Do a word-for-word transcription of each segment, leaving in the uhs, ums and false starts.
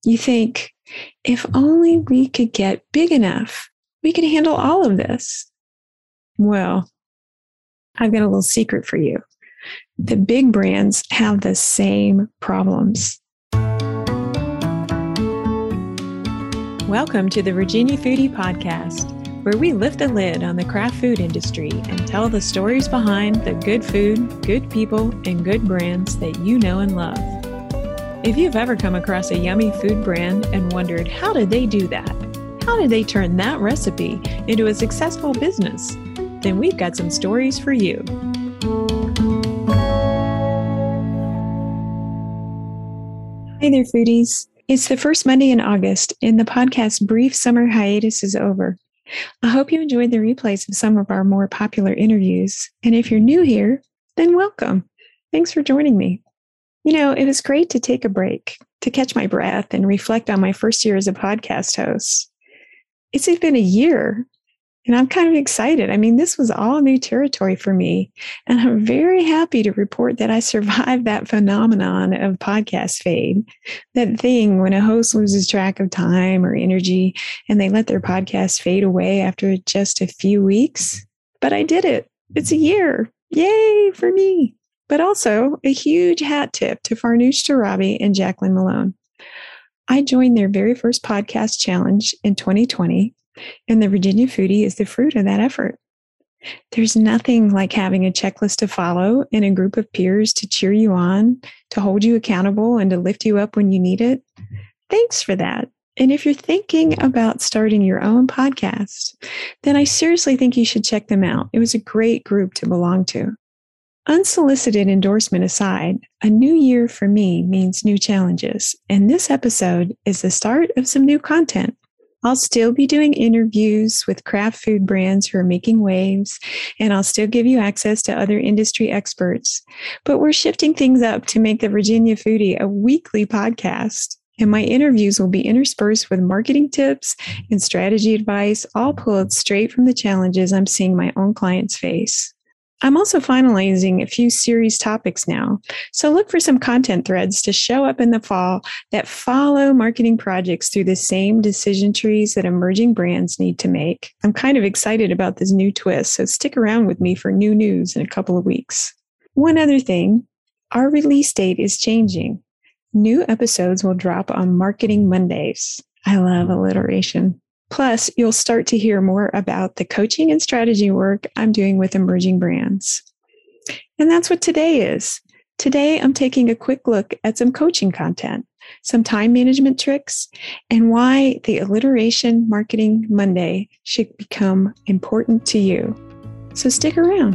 You think, if only we could get big enough, we could handle all of this. Well, I've got a little secret for you. The big brands have the same problems. Welcome to the Virginia Foodie Podcast, where we lift the lid on the craft food industry and tell the stories behind the good food, good people, and good brands that you know and love. If you've ever come across a yummy food brand and wondered, how did they do that? How did they turn that recipe into a successful business? Then we've got some stories for you. Hey there, foodies. It's the first Monday in August, and the podcast's brief summer hiatus is over. I hope you enjoyed the replays of some of our more popular interviews. And if you're new here, then welcome. Thanks for joining me. You know, it was great to take a break, to catch my breath and reflect on my first year as a podcast host. It's been a year, and I'm kind of excited. I mean, this was all new territory for me, and I'm very happy to report that I survived that phenomenon of podcast fade, that thing when a host loses track of time or energy and they let their podcast fade away after just a few weeks. But I did it. It's a year. Yay for me. But also a huge hat tip to Farnoosh Torabi and Jacqueline Malone. I joined their very first podcast challenge in twenty twenty, and the Virginia Foodie is the fruit of that effort. There's nothing like having a checklist to follow and a group of peers to cheer you on, to hold you accountable, and to lift you up when you need it. Thanks for that. And if you're thinking about starting your own podcast, then I seriously think you should check them out. It was a great group to belong to. Unsolicited endorsement aside, a new year for me means new challenges, and this episode is the start of some new content. I'll still be doing interviews with craft food brands who are making waves, and I'll still give you access to other industry experts, but we're shifting things up to make the Virginia Foodie a weekly podcast, and my interviews will be interspersed with marketing tips and strategy advice, all pulled straight from the challenges I'm seeing my own clients face. I'm also finalizing a few series topics now, so look for some content threads to show up in the fall that follow marketing projects through the same decision trees that emerging brands need to make. I'm kind of excited about this new twist, so stick around with me for new news in a couple of weeks. One other thing, our release date is changing. New episodes will drop on Marketing Mondays. I love alliteration. Plus, you'll start to hear more about the coaching and strategy work I'm doing with emerging brands. And that's what today is. Today, I'm taking a quick look at some coaching content, some time management tricks, and why the alliteration Marketing Monday should become important to you. So stick around.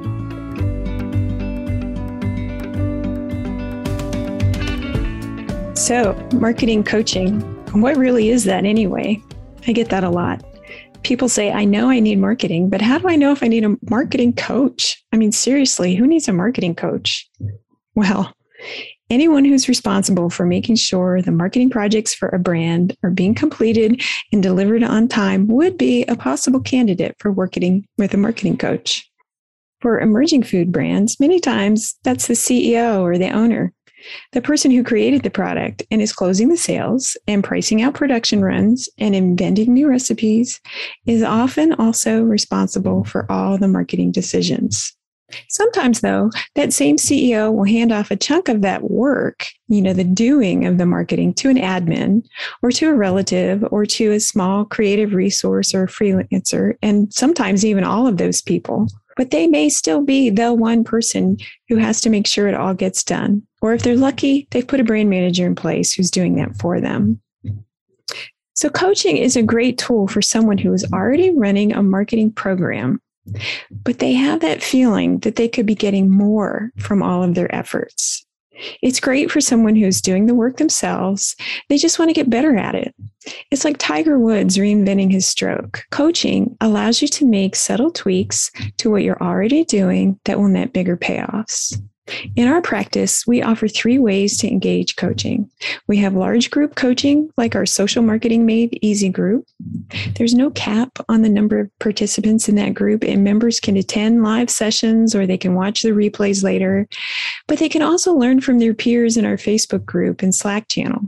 So, marketing coaching, what really is that anyway? I get that a lot. People say, I know I need marketing, but how do I know if I need a marketing coach? I mean, seriously, who needs a marketing coach? Well, anyone who's responsible for making sure the marketing projects for a brand are being completed and delivered on time would be a possible candidate for working with a marketing coach. For emerging food brands, many times that's the C E O or the owner. The person who created the product and is closing the sales and pricing out production runs and inventing new recipes is often also responsible for all the marketing decisions. Sometimes, though, that same C E O will hand off a chunk of that work, you know, the doing of the marketing, to an admin or to a relative or to a small creative resource or freelancer, and sometimes even all of those people. But they may still be the one person who has to make sure it all gets done. Or if they're lucky, they've put a brand manager in place who's doing that for them. So coaching is a great tool for someone who is already running a marketing program, but they have that feeling that they could be getting more from all of their efforts. It's great for someone who's doing the work themselves. They just want to get better at it. It's like Tiger Woods reinventing his stroke. Coaching allows you to make subtle tweaks to what you're already doing that will net bigger payoffs. In our practice, we offer three ways to engage coaching. We have large group coaching, like our Social Marketing Made Easy group. There's no cap on the number of participants in that group, and members can attend live sessions or they can watch the replays later. But they can also learn from their peers in our Facebook group and Slack channels.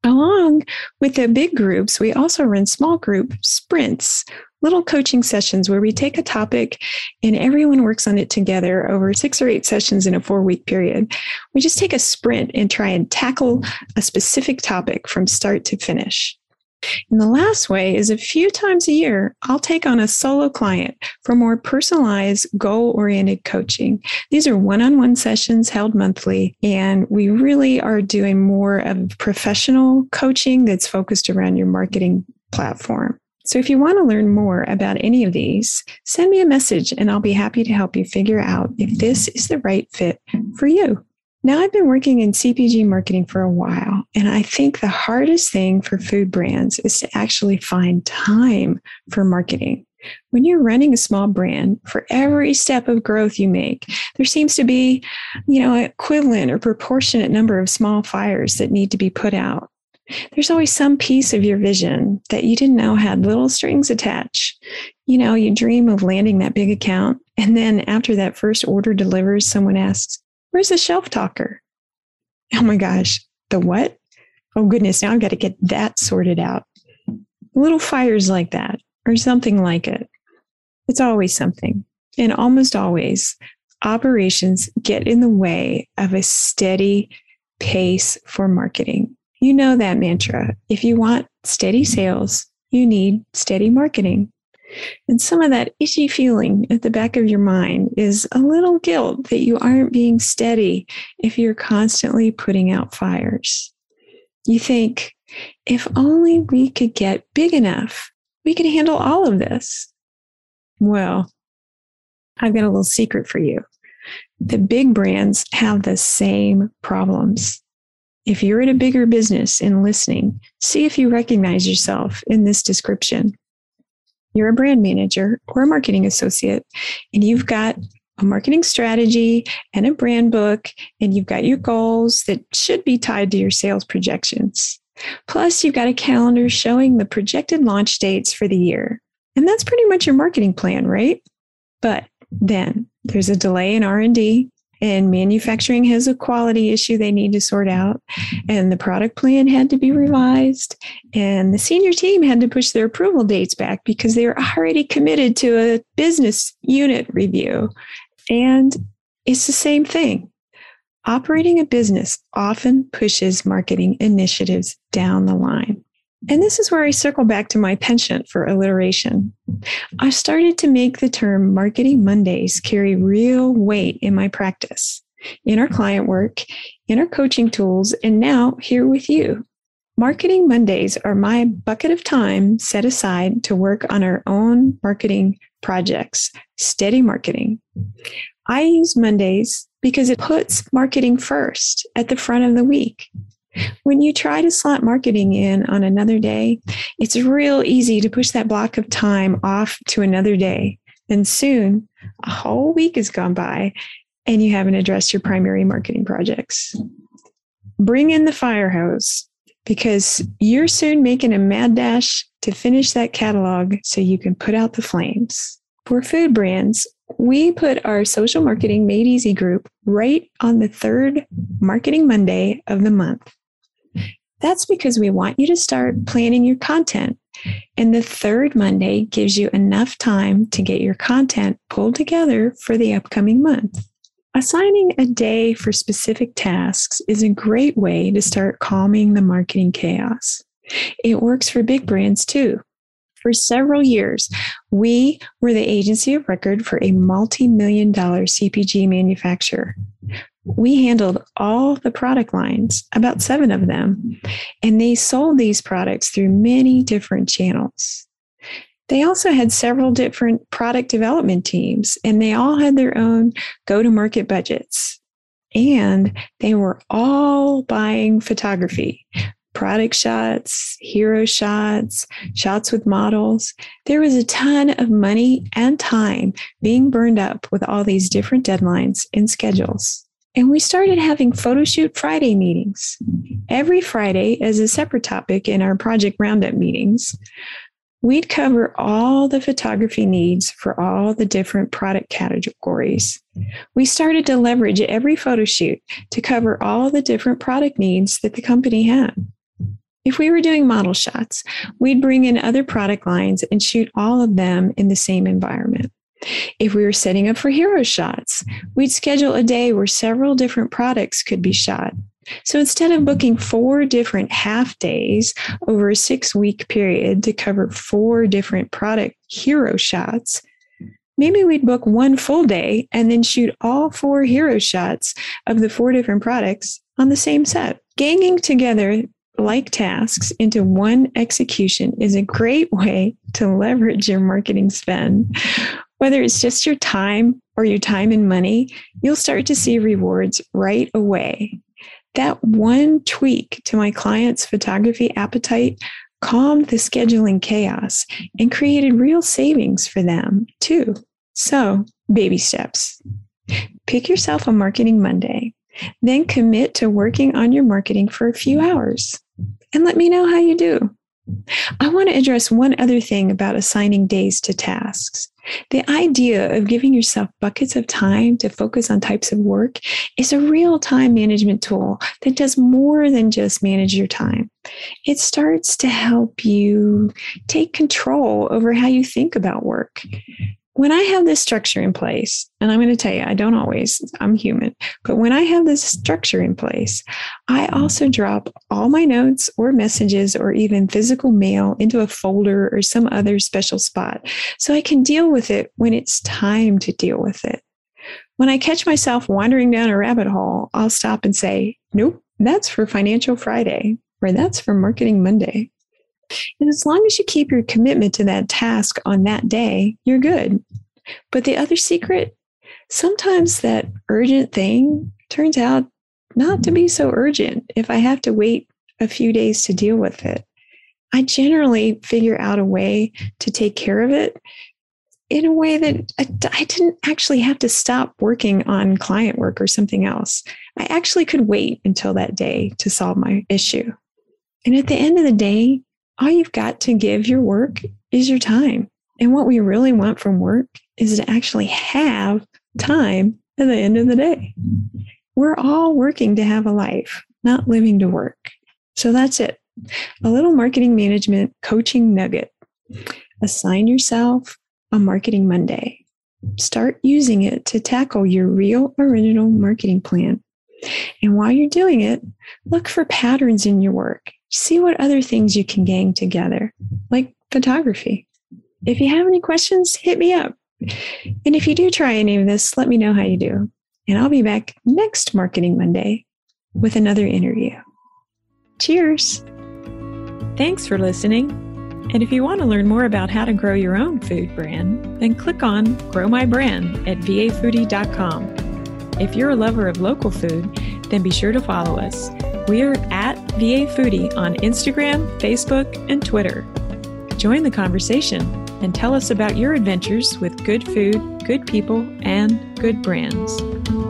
Along with the big groups, we also run small group sprints, little coaching sessions where we take a topic and everyone works on it together over six or eight sessions in a four-week period. We just take a sprint and try and tackle a specific topic from start to finish. And the last way is a few times a year, I'll take on a solo client for more personalized, goal-oriented coaching. These are one-on-one sessions held monthly, and we really are doing more of professional coaching that's focused around your marketing platform. So if you want to learn more about any of these, send me a message and I'll be happy to help you figure out if this is the right fit for you. Now, I've been working in C P G marketing for a while, and I think the hardest thing for food brands is to actually find time for marketing. When you're running a small brand, for every step of growth you make, there seems to be, you know, an equivalent or proportionate number of small fires that need to be put out. There's always some piece of your vision that you didn't know had little strings attached. You know, you dream of landing that big account, and then after that first order delivers, someone asks, "Where's the shelf talker?" Oh my gosh, the what? Oh goodness, now I've got to get that sorted out. Little fires like that, or something like it. It's always something. And almost always, operations get in the way of a steady pace for marketing. You know that mantra. If you want steady sales, you need steady marketing. And some of that itchy feeling at the back of your mind is a little guilt that you aren't being steady if you're constantly putting out fires. You think, if only we could get big enough, we could handle all of this. Well, I've got a little secret for you. The big brands have the same problems. If you're in a bigger business and listening, see if you recognize yourself in this description. You're a brand manager or a marketing associate, and you've got a marketing strategy and a brand book, and you've got your goals that should be tied to your sales projections. Plus, you've got a calendar showing the projected launch dates for the year. And that's pretty much your marketing plan, right? But then there's a delay in R and D, and manufacturing has a quality issue they need to sort out, and the product plan had to be revised, and the senior team had to push their approval dates back because they were already committed to a business unit review. And it's the same thing. Operating a business often pushes marketing initiatives down the line. And this is where I circle back to my penchant for alliteration. I've started to make the term Marketing Mondays carry real weight in my practice, in our client work, in our coaching tools, and now here with you. Marketing Mondays are my bucket of time set aside to work on our own marketing projects, steady marketing. I use Mondays because it puts marketing first at the front of the week. When you try to slot marketing in on another day, it's real easy to push that block of time off to another day. And soon, a whole week has gone by and you haven't addressed your primary marketing projects. Bring in the fire hose because you're soon making a mad dash to finish that catalog so you can put out the flames. For food brands, we put our Social Marketing Made Easy group right on the third Marketing Monday of the month. That's because we want you to start planning your content. And the third Monday gives you enough time to get your content pulled together for the upcoming month. Assigning a day for specific tasks is a great way to start calming the marketing chaos. It works for big brands too. For several years, we were the agency of record for a multi-million dollar C P G manufacturer. We handled all the product lines, about seven of them, and they sold these products through many different channels. They also had several different product development teams, and they all had their own go-to-market budgets. And they were all buying photography, product shots, hero shots, shots with models. There was a ton of money and time being burned up with all these different deadlines and schedules. And we started having Photo Shoot Friday meetings. Every Friday, as a separate topic in our Project Roundup meetings, we'd cover all the photography needs for all the different product categories. We started to leverage every photo shoot to cover all the different product needs that the company had. If we were doing model shots, we'd bring in other product lines and shoot all of them in the same environment. If we were setting up for hero shots, we'd schedule a day where several different products could be shot. So instead of booking four different half days over a six-week period to cover four different product hero shots, maybe we'd book one full day and then shoot all four hero shots of the four different products on the same set. Ganging together like tasks into one execution is a great way to leverage your marketing spend. Whether it's just your time or your time and money, you'll start to see rewards right away. That one tweak to my client's photography appetite calmed the scheduling chaos and created real savings for them too. So, baby steps. Pick yourself a Marketing Monday, then commit to working on your marketing for a few hours. And let me know how you do. I want to address one other thing about assigning days to tasks. The idea of giving yourself buckets of time to focus on types of work is a real time management tool that does more than just manage your time. It starts to help you take control over how you think about work. When I have this structure in place, and I'm going to tell you, I don't always, I'm human, but when I have this structure in place, I also drop all my notes or messages or even physical mail into a folder or some other special spot so I can deal with it when it's time to deal with it. When I catch myself wandering down a rabbit hole, I'll stop and say, nope, that's for Financial Friday, or that's for Marketing Monday. And as long as you keep your commitment to that task on that day, you're good. But the other secret, sometimes that urgent thing turns out not to be so urgent if I have to wait a few days to deal with it. I generally figure out a way to take care of it in a way that I, I didn't actually have to stop working on client work or something else. I actually could wait until that day to solve my issue. And at the end of the day, all you've got to give your work is your time. And what we really want from work is to actually have time at the end of the day. We're all working to have a life, not living to work. So that's it. A little marketing management coaching nugget. Assign yourself a Marketing Monday. Start using it to tackle your real original marketing plan. And while you're doing it, look for patterns in your work. See what other things you can gang together, like photography. If you have any questions, hit me up. And if you do try any of this, let me know how you do. And I'll be back next Marketing Monday with another interview. Cheers. Thanks for listening. And if you want to learn more about how to grow your own food brand, then click on Grow My Brand at v a foodie dot com. If you're a lover of local food, then be sure to follow us. We are at V A Foodie on Instagram, Facebook, and Twitter. Join the conversation and tell us about your adventures with good food, good people, and good brands.